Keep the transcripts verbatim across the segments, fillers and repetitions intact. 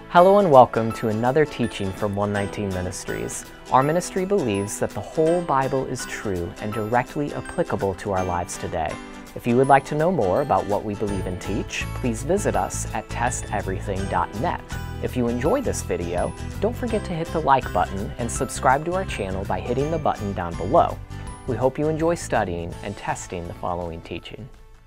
Hello and welcome to another teaching from one nineteen Ministries. Our ministry believes that the whole Bible is true and directly applicable to our lives today. If you would like to know more about what we believe and teach, please visit us at test everything dot net. If you enjoyed this video, don't forget to hit the like button and subscribe to our channel by hitting the button down below. We hope you enjoy studying and testing the following teaching.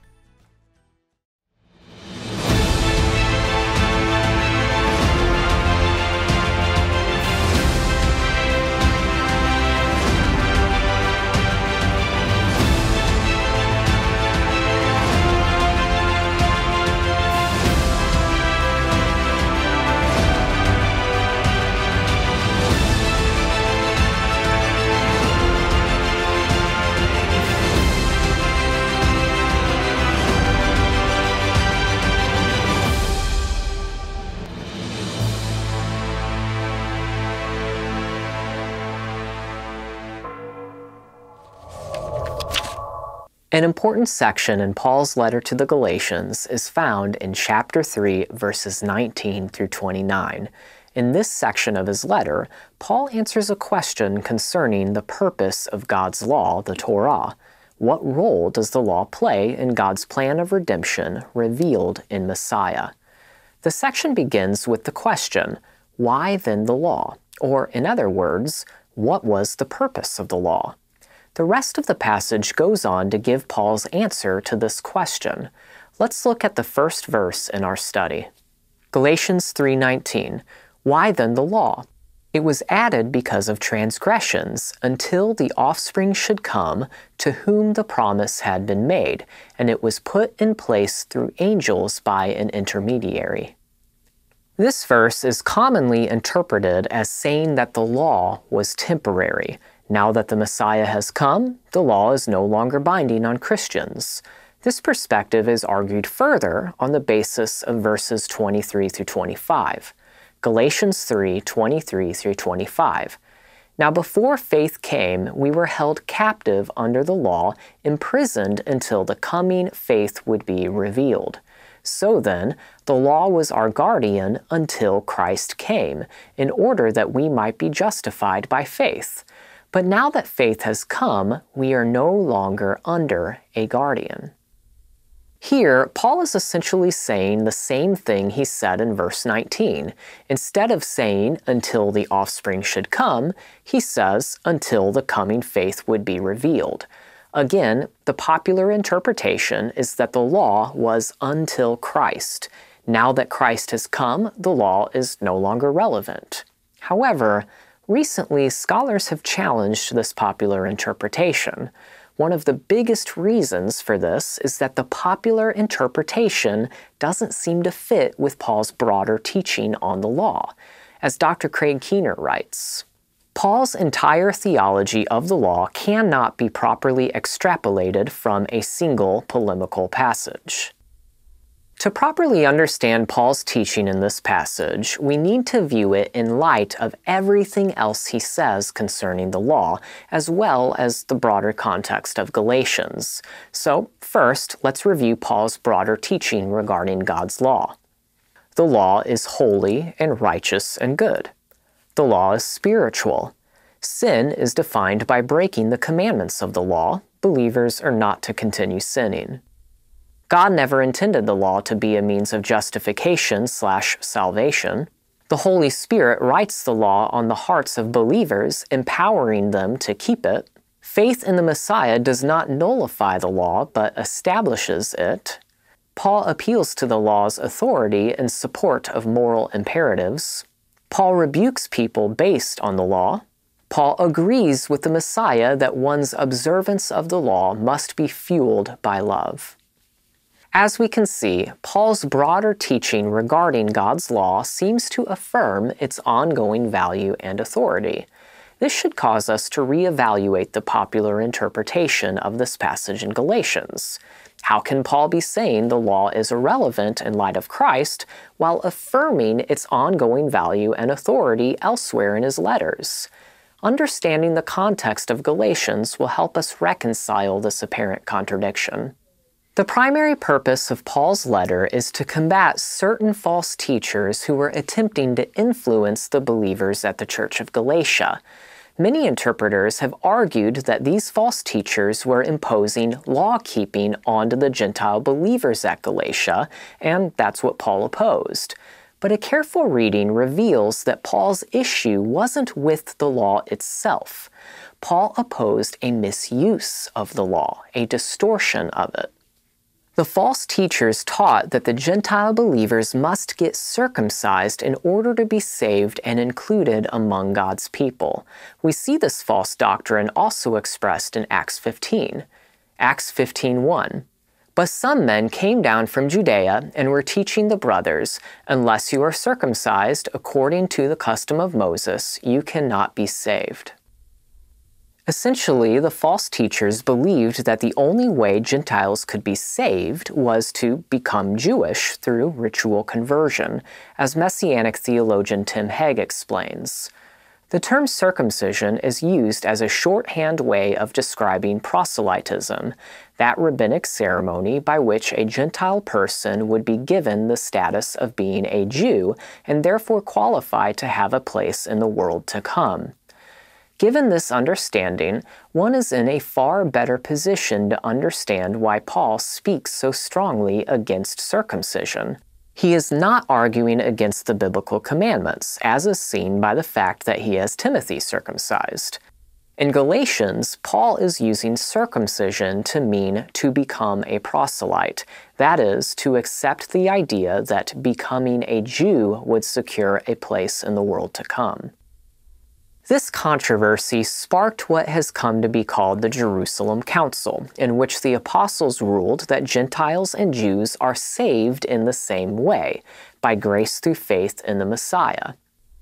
An important section in Paul's letter to the Galatians is found in chapter three, verses nineteen through twenty-nine. In this section of his letter, Paul answers a question concerning the purpose of God's law, the Torah. What role does the law play in God's plan of redemption revealed in Messiah? The section begins with the question, why then the law? Or, in other words, what was the purpose of the law? The rest of the passage goes on to give Paul's answer to this question. Let's look at the first verse in our study. Galatians three nineteen. Why then the law? It was added because of transgressions, until the offspring should come, to whom the promise had been made, and it was put in place through angels by an intermediary. This verse is commonly interpreted as saying that the law was temporary. Now that the Messiah has come, the law is no longer binding on Christians. This perspective is argued further on the basis of verses twenty-three through twenty-five. Galatians three twenty-three through twenty-five. Now before faith came, we were held captive under the law, imprisoned until the coming faith would be revealed. So then, the law was our guardian until Christ came, in order that we might be justified by faith. But now that faith has come, we are no longer under a guardian. Here, Paul is essentially saying the same thing he said in verse nineteen. Instead of saying, until the offspring should come, he says, until the coming faith would be revealed. Again, the popular interpretation is that the law was until Christ. Now that Christ has come, the law is no longer relevant. However, recently, scholars have challenged this popular interpretation. One of the biggest reasons for this is that the popular interpretation doesn't seem to fit with Paul's broader teaching on the law. As Doctor Craig Keener writes, Paul's entire theology of the law cannot be properly extrapolated from a single polemical passage. To properly understand Paul's teaching in this passage, we need to view it in light of everything else he says concerning the law, as well as the broader context of Galatians. So, first, let's review Paul's broader teaching regarding God's law. The law is holy and righteous and good. The law is spiritual. Sin is defined by breaking the commandments of the law. Believers are not to continue sinning. God never intended the law to be a means of justification slash salvation. The Holy Spirit writes the law on the hearts of believers, empowering them to keep it. Faith in the Messiah does not nullify the law, but establishes it. Paul appeals to the law's authority in support of moral imperatives. Paul rebukes people based on the law. Paul agrees with the Messiah that one's observance of the law must be fueled by love. As we can see, Paul's broader teaching regarding God's law seems to affirm its ongoing value and authority. This should cause us to reevaluate the popular interpretation of this passage in Galatians. How can Paul be saying the law is irrelevant in light of Christ while affirming its ongoing value and authority elsewhere in his letters? Understanding the context of Galatians will help us reconcile this apparent contradiction. The primary purpose of Paul's letter is to combat certain false teachers who were attempting to influence the believers at the Church of Galatia. Many interpreters have argued that these false teachers were imposing law-keeping onto the Gentile believers at Galatia, and that's what Paul opposed. But a careful reading reveals that Paul's issue wasn't with the law itself. Paul opposed a misuse of the law, a distortion of it. The false teachers taught that the Gentile believers must get circumcised in order to be saved and included among God's people. We see this false doctrine also expressed in Acts fifteen. Acts fifteen one. But some men came down from Judea and were teaching the brothers, unless you are circumcised according to the custom of Moses, you cannot be saved. Essentially, the false teachers believed that the only way Gentiles could be saved was to become Jewish through ritual conversion, as Messianic theologian Tim Hegg explains. The term circumcision is used as a shorthand way of describing proselytism, that rabbinic ceremony by which a Gentile person would be given the status of being a Jew and therefore qualified to have a place in the world to come. Given this understanding, one is in a far better position to understand why Paul speaks so strongly against circumcision. He is not arguing against the biblical commandments, as is seen by the fact that he has Timothy circumcised. In Galatians, Paul is using circumcision to mean to become a proselyte, that is, to accept the idea that becoming a Jew would secure a place in the world to come. This controversy sparked what has come to be called the Jerusalem Council, in which the apostles ruled that Gentiles and Jews are saved in the same way, by grace through faith in the Messiah.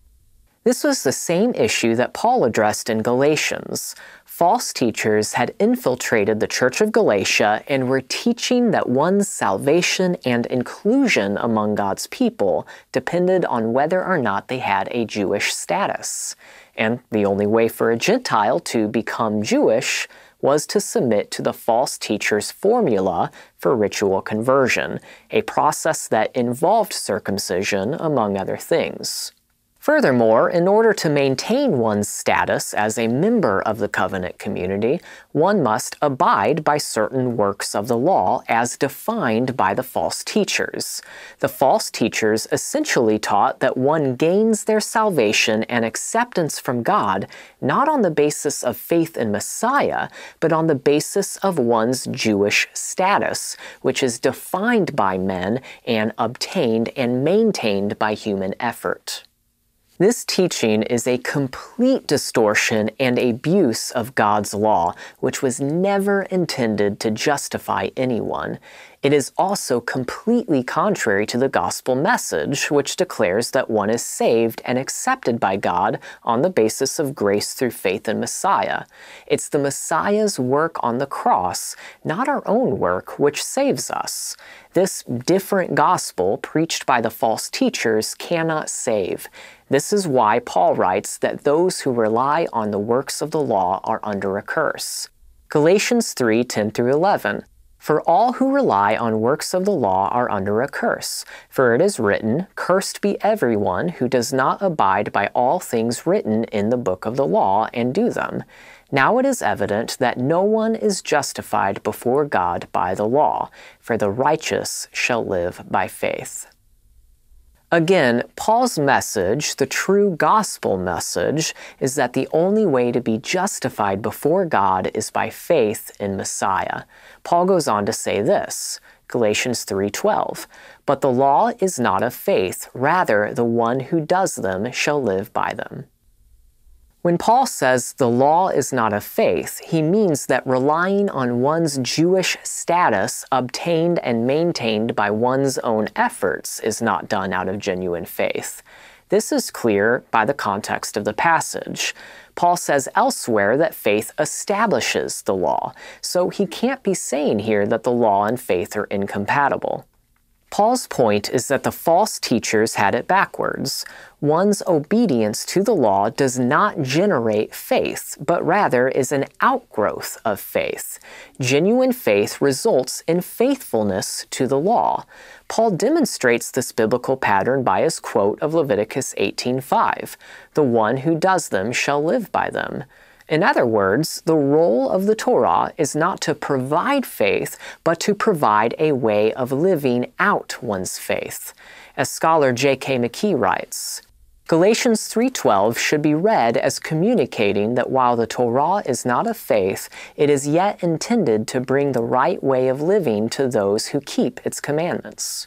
This was the same issue that Paul addressed in Galatians. False teachers had infiltrated the Church of Galatia and were teaching that one's salvation and inclusion among God's people depended on whether or not they had a Jewish status. And the only way for a Gentile to become Jewish was to submit to the false teacher's formula for ritual conversion, a process that involved circumcision, among other things. Furthermore, in order to maintain one's status as a member of the covenant community, one must abide by certain works of the law as defined by the false teachers. The false teachers essentially taught that one gains their salvation and acceptance from God not on the basis of faith in Messiah, but on the basis of one's Jewish status, which is defined by men and obtained and maintained by human effort. This teaching is a complete distortion and abuse of God's law, which was never intended to justify anyone. It is also completely contrary to the gospel message, which declares that one is saved and accepted by God on the basis of grace through faith in Messiah. It's the Messiah's work on the cross, not our own work, which saves us. This different gospel preached by the false teachers cannot save. This is why Paul writes that those who rely on the works of the law are under a curse. Galatians three ten through eleven. For all who rely on works of the law are under a curse. For it is written, Cursed be everyone who does not abide by all things written in the book of the law and do them. Now it is evident that no one is justified before God by the law, for the righteous shall live by faith. Again, Paul's message, the true gospel message, is that the only way to be justified before God is by faith in Messiah. Paul goes on to say this, Galatians three twelve, But the law is not of faith, rather the one who does them shall live by them. When Paul says the law is not of faith, he means that relying on one's Jewish status obtained and maintained by one's own efforts is not done out of genuine faith. This is clear by the context of the passage. Paul says elsewhere that faith establishes the law, so he can't be saying here that the law and faith are incompatible. Paul's point is that the false teachers had it backwards. One's obedience to the law does not generate faith, but rather is an outgrowth of faith. Genuine faith results in faithfulness to the law. Paul demonstrates this biblical pattern by his quote of Leviticus eighteen five, "The one who does them shall live by them." In other words, the role of the Torah is not to provide faith, but to provide a way of living out one's faith. As scholar J K McKee writes, Galatians three twelve should be read as communicating that while the Torah is not of faith, it is yet intended to bring the right way of living to those who keep its commandments.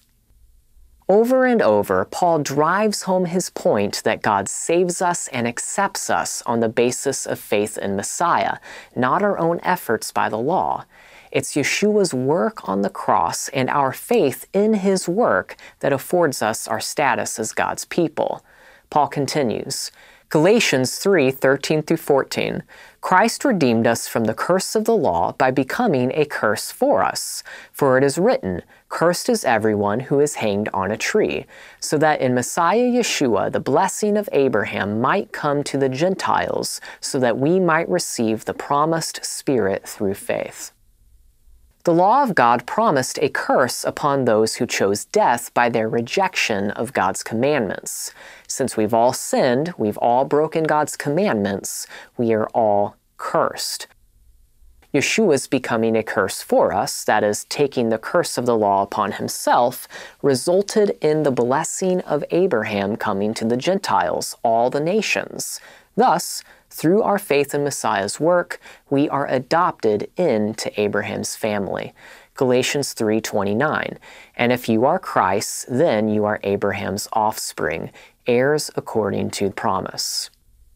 Over and over, Paul drives home his point that God saves us and accepts us on the basis of faith in Messiah, not our own efforts by the law. It's Yeshua's work on the cross and our faith in his work that affords us our status as God's people. Paul continues, Galatians three thirteen through fourteen, Christ redeemed us from the curse of the law by becoming a curse for us. For it is written, Cursed is everyone who is hanged on a tree, so that in Messiah Yeshua the blessing of Abraham might come to the Gentiles, so that we might receive the promised Spirit through faith. The law of God promised a curse upon those who chose death by their rejection of God's commandments. Since we've all sinned, we've all broken God's commandments, we are all cursed. Yeshua's becoming a curse for us, that is, taking the curse of the law upon himself, resulted in the blessing of Abraham coming to the Gentiles, all the nations. Thus, through our faith in Messiah's work, we are adopted into Abraham's family. Galatians three twenty-nine, and if you are Christ's, then you are Abraham's offspring, heirs according to promise.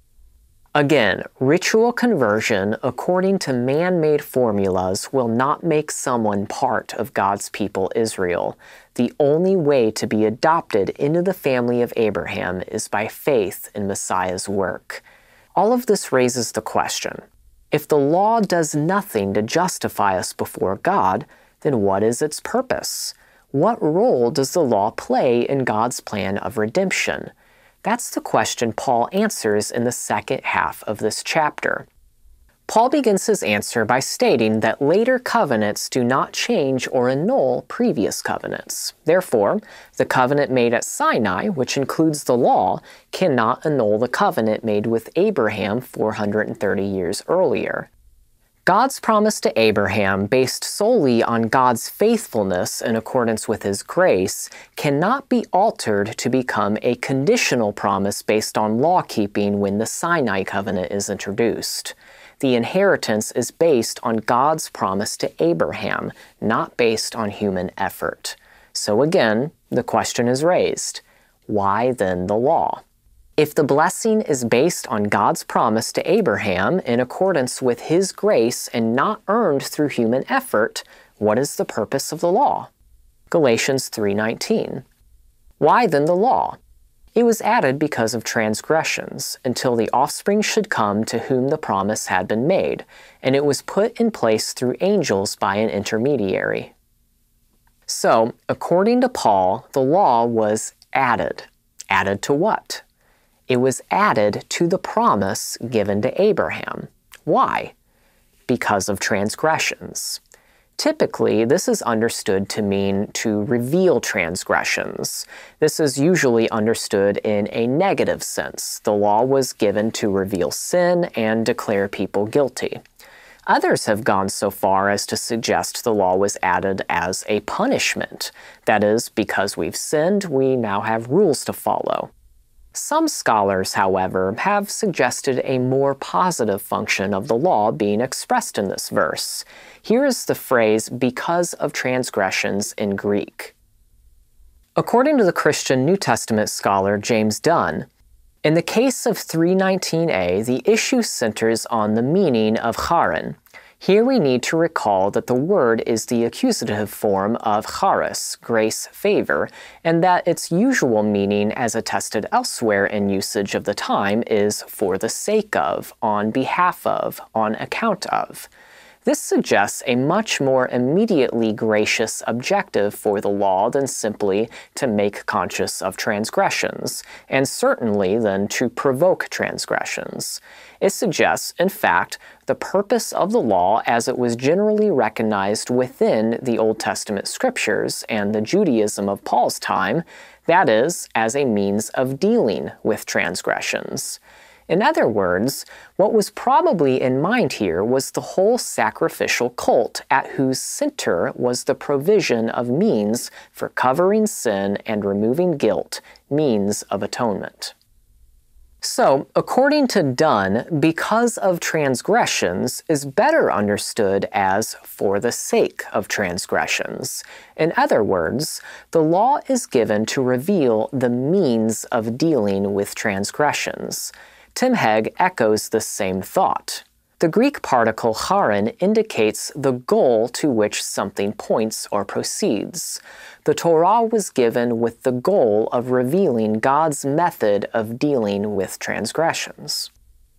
Again, ritual conversion according to man-made formulas will not make someone part of God's people Israel. The only way to be adopted into the family of Abraham is by faith in Messiah's work. All of this raises the question, if the law does nothing to justify us before God, then what is its purpose? What role does the law play in God's plan of redemption? That's the question Paul answers in the second half of this chapter. Paul begins his answer by stating that later covenants do not change or annul previous covenants. Therefore, the covenant made at Sinai, which includes the law, cannot annul the covenant made with Abraham four hundred thirty years earlier. God's promise to Abraham, based solely on God's faithfulness in accordance with his grace, cannot be altered to become a conditional promise based on law-keeping when the Sinai covenant is introduced. The inheritance is based on God's promise to Abraham, not based on human effort. So again, the question is raised, why then the law? If the blessing is based on God's promise to Abraham in accordance with his grace and not earned through human effort, what is the purpose of the law? Galatians three nineteen. Why then the law? It was added because of transgressions, until the offspring should come to whom the promise had been made, and it was put in place through angels by an intermediary. So, according to Paul, the law was added. Added to what? It was added to the promise given to Abraham. Why? Because of transgressions. Typically, this is understood to mean to reveal transgressions. This is usually understood in a negative sense. The law was given to reveal sin and declare people guilty. Others have gone so far as to suggest the law was added as a punishment. That is, because we've sinned, we now have rules to follow. Some scholars, however, have suggested a more positive function of the law being expressed in this verse. Here is the phrase, because of transgressions in Greek. According to the Christian New Testament scholar James Dunn, in the case of three nineteen a, the issue centers on the meaning of charin. Here we need to recall that the word is the accusative form of charis, grace, favor, and that its usual meaning, as attested elsewhere in usage of the time, is for the sake of, on behalf of, on account of. This suggests a much more immediately gracious objective for the law than simply to make conscious of transgressions, and certainly than to provoke transgressions. It suggests, in fact, the purpose of the law as it was generally recognized within the Old Testament scriptures and the Judaism of Paul's time, that is, as a means of dealing with transgressions. In other words, what was probably in mind here was the whole sacrificial cult at whose center was the provision of means for covering sin and removing guilt, means of atonement. So, according to Dunn, because of transgressions is better understood as for the sake of transgressions. In other words, the law is given to reveal the means of dealing with transgressions. Tim Hegg echoes the same thought. The Greek particle charin indicates the goal to which something points or proceeds. The Torah was given with the goal of revealing God's method of dealing with transgressions.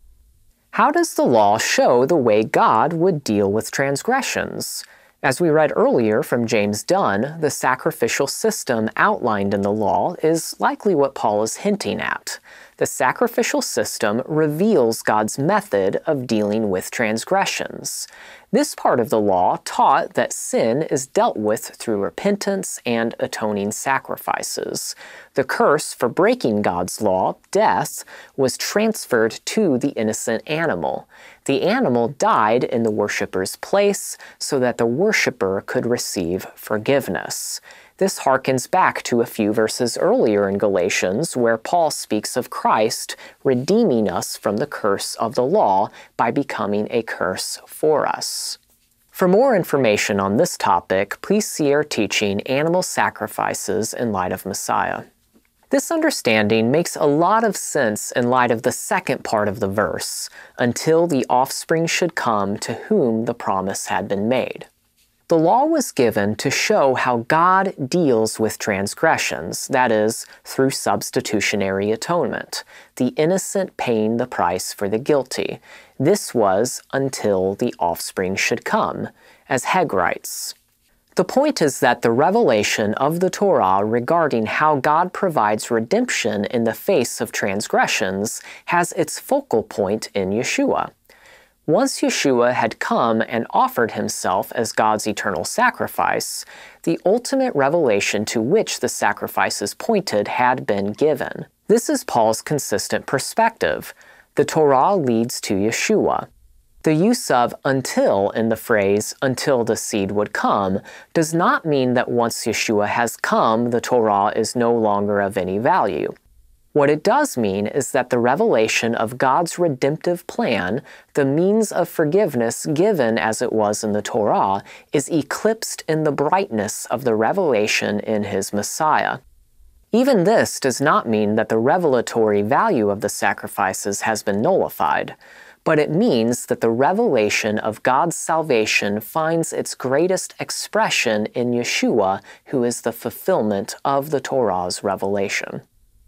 How does the law show the way God would deal with transgressions? As we read earlier from James Dunn, the sacrificial system outlined in the law is likely what Paul is hinting at. The sacrificial system reveals God's method of dealing with transgressions. This part of the law taught that sin is dealt with through repentance and atoning sacrifices. The curse for breaking God's law, death, was transferred to the innocent animal. The animal died in the worshiper's place so that the worshiper could receive forgiveness. This harkens back to a few verses earlier in Galatians where Paul speaks of Christ redeeming us from the curse of the law by becoming a curse for us. For more information on this topic, please see our teaching, Animal Sacrifices in Light of Messiah. This understanding makes a lot of sense in light of the second part of the verse, until the offspring should come to whom the promise had been made. The law was given to show how God deals with transgressions, that is, through substitutionary atonement, the innocent paying the price for the guilty. This was until the offspring should come, as Hegg writes. The point is that the revelation of the Torah regarding how God provides redemption in the face of transgressions has its focal point in Yeshua. Once Yeshua had come and offered himself as God's eternal sacrifice, the ultimate revelation to which the sacrifices pointed had been given. This is Paul's consistent perspective. The Torah leads to Yeshua. The use of until in the phrase, until the seed would come, does not mean that once Yeshua has come, the Torah is no longer of any value. What it does mean is that the revelation of God's redemptive plan, the means of forgiveness given as it was in the Torah, is eclipsed in the brightness of the revelation in his Messiah. Even this does not mean that the revelatory value of the sacrifices has been nullified, but it means that the revelation of God's salvation finds its greatest expression in Yeshua, who is the fulfillment of the Torah's revelation.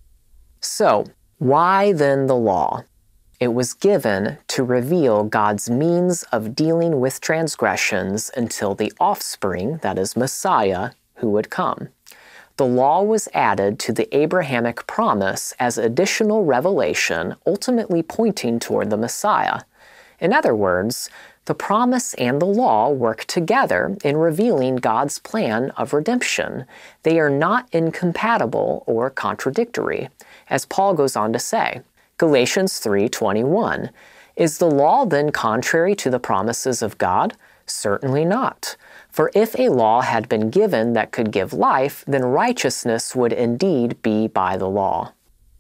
So, why then the law? It was given to reveal God's means of dealing with transgressions until the offspring, that is Messiah, who would come. The law was added to the Abrahamic promise as additional revelation, ultimately pointing toward the Messiah. In other words, the promise and the law work together in revealing God's plan of redemption. They are not incompatible or contradictory, as Paul goes on to say. Galatians three twenty-one. Is the law then contrary to the promises of God? Certainly not. For if a law had been given that could give life, then righteousness would indeed be by the law.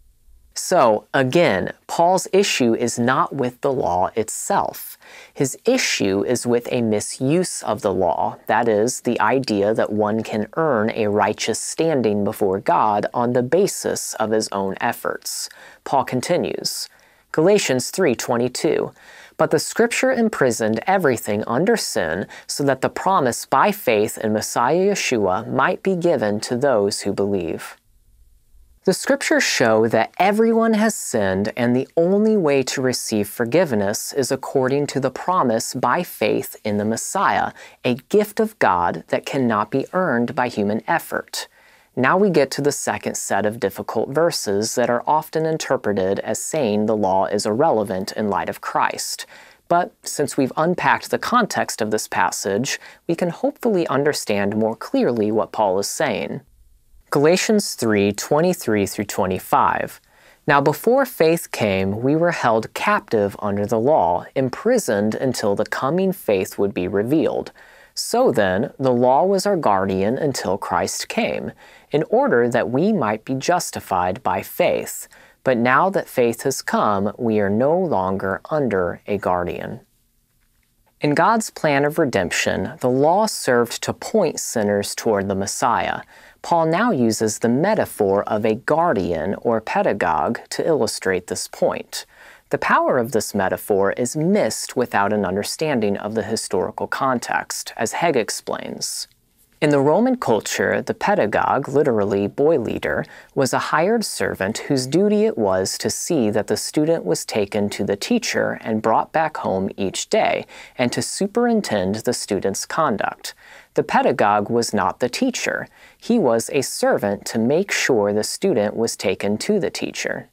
So, again, Paul's issue is not with the law itself. His issue is with a misuse of the law, that is, the idea that one can earn a righteous standing before God on the basis of his own efforts. Paul continues, Galatians three twenty-two, But the Scripture imprisoned everything under sin so that the promise by faith in Messiah Yeshua might be given to those who believe. The scriptures show that everyone has sinned, and the only way to receive forgiveness is according to the promise by faith in the Messiah, a gift of God that cannot be earned by human effort. Now we get to the second set of difficult verses that are often interpreted as saying the law is irrelevant in light of Christ. But since we've unpacked the context of this passage, we can hopefully understand more clearly what Paul is saying. Galatians three, twenty-three through twenty-five. Now before faith came, we were held captive under the law, imprisoned until the coming faith would be revealed. So then, the law was our guardian until Christ came, in order that we might be justified by faith. But now that faith has come, we are no longer under a guardian. In God's plan of redemption, the law served to point sinners toward the Messiah. Paul now uses the metaphor of a guardian or pedagogue to illustrate this point. The power of this metaphor is missed without an understanding of the historical context, as Hegg explains. In the Roman culture, the pedagogue, literally boy leader, was a hired servant whose duty it was to see that the student was taken to the teacher and brought back home each day, and to superintend the student's conduct. The pedagogue was not the teacher. He was a servant to make sure the student was taken to the teacher.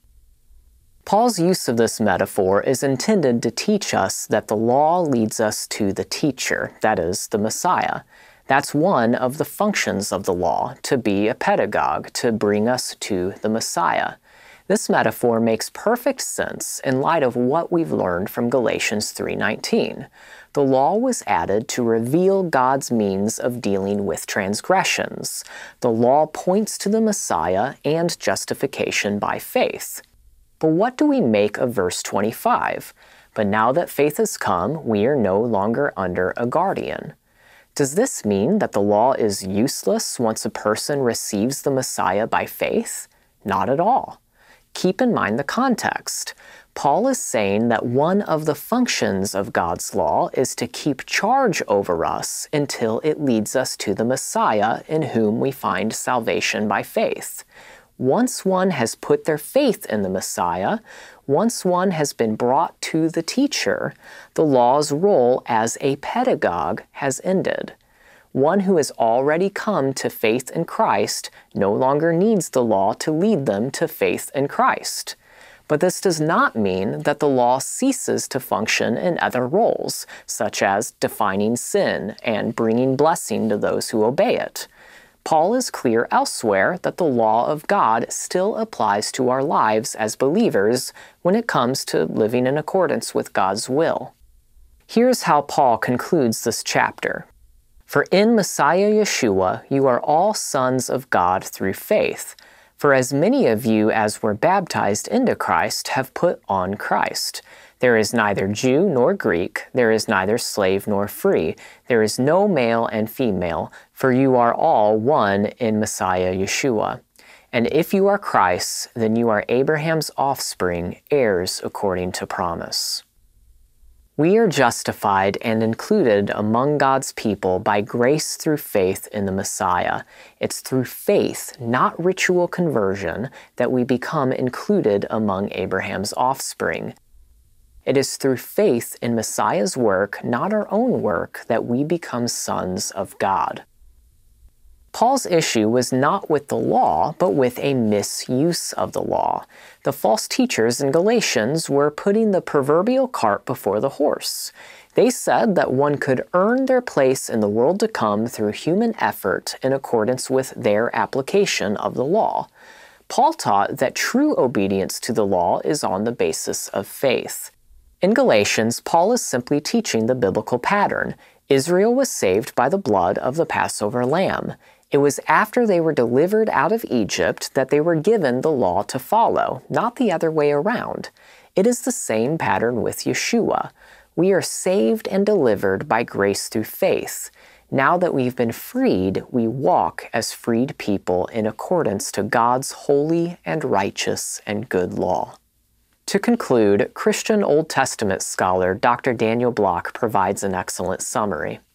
Paul's use of this metaphor is intended to teach us that the law leads us to the teacher, that is, the Messiah. That's one of the functions of the law, to be a pedagogue, to bring us to the Messiah. This metaphor makes perfect sense in light of what we've learned from Galatians three nineteen. The law was added to reveal God's means of dealing with transgressions. The law points to the Messiah and justification by faith. But what do we make of verse twenty-five? But now that faith has come, we are no longer under a guardian. Does this mean that the law is useless once a person receives the Messiah by faith? Not at all. Keep in mind the context. Paul is saying that one of the functions of God's law is to keep charge over us until it leads us to the Messiah in whom we find salvation by faith. Once one has put their faith in the Messiah, once one has been brought to the teacher, the law's role as a pedagogue has ended. One who has already come to faith in Christ no longer needs the law to lead them to faith in Christ. But this does not mean that the law ceases to function in other roles, such as defining sin and bringing blessing to those who obey it. Paul is clear elsewhere that the law of God still applies to our lives as believers when it comes to living in accordance with God's will. Here's how Paul concludes this chapter. For in Messiah Yeshua you are all sons of God through faith. For as many of you as were baptized into Christ have put on Christ. There is neither Jew nor Greek, there is neither slave nor free, there is no male and female, for you are all one in Messiah Yeshua. And if you are Christ's, then you are Abraham's offspring, heirs according to promise. We are justified and included among God's people by grace through faith in the Messiah. It's through faith, not ritual conversion, that we become included among Abraham's offspring. It is through faith in Messiah's work, not our own work, that we become sons of God. Paul's issue was not with the law, but with a misuse of the law. The false teachers in Galatians were putting the proverbial cart before the horse. They said that one could earn their place in the world to come through human effort in accordance with their application of the law. Paul taught that true obedience to the law is on the basis of faith. In Galatians, Paul is simply teaching the biblical pattern. Israel was saved by the blood of the Passover lamb. It was after they were delivered out of Egypt that they were given the law to follow, not the other way around. It is the same pattern with Yeshua. We are saved and delivered by grace through faith. Now that we've been freed, we walk as freed people in accordance to God's holy and righteous and good law. To conclude, Christian Old Testament scholar Doctor Daniel Block provides an excellent summary.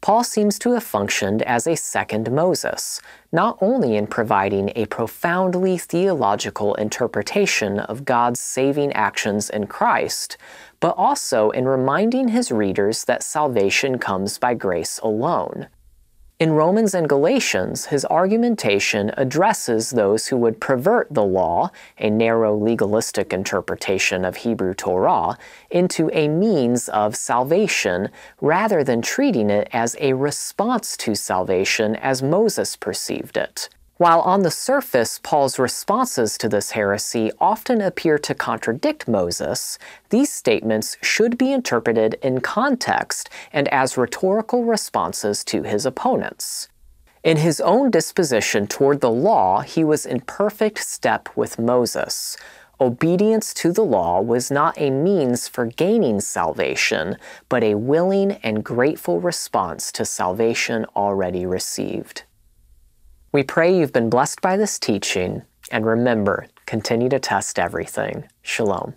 Paul seems to have functioned as a second Moses, not only in providing a profoundly theological interpretation of God's saving actions in Christ, but also in reminding his readers that salvation comes by grace alone. In Romans and Galatians, his argumentation addresses those who would pervert the law, a narrow legalistic interpretation of Hebrew Torah, into a means of salvation, rather than treating it as a response to salvation as Moses perceived it. While on the surface Paul's responses to this heresy often appear to contradict Moses, these statements should be interpreted in context and as rhetorical responses to his opponents. In his own disposition toward the law, he was in perfect step with Moses. Obedience to the law was not a means for gaining salvation, but a willing and grateful response to salvation already received. We pray you've been blessed by this teaching, and remember, continue to test everything. Shalom.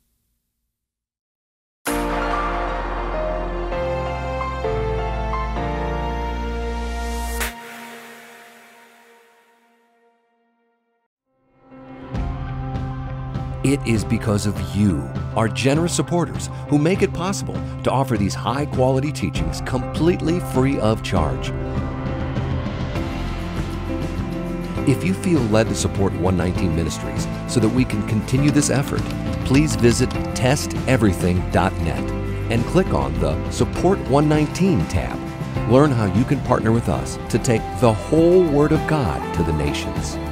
It is because of you, our generous supporters, who make it possible to offer these high-quality teachings completely free of charge. If you feel led to support one nineteen Ministries so that we can continue this effort, please visit test everything dot net and click on the Support one nineteen tab. Learn how you can partner with us to take the whole Word of God to the nations.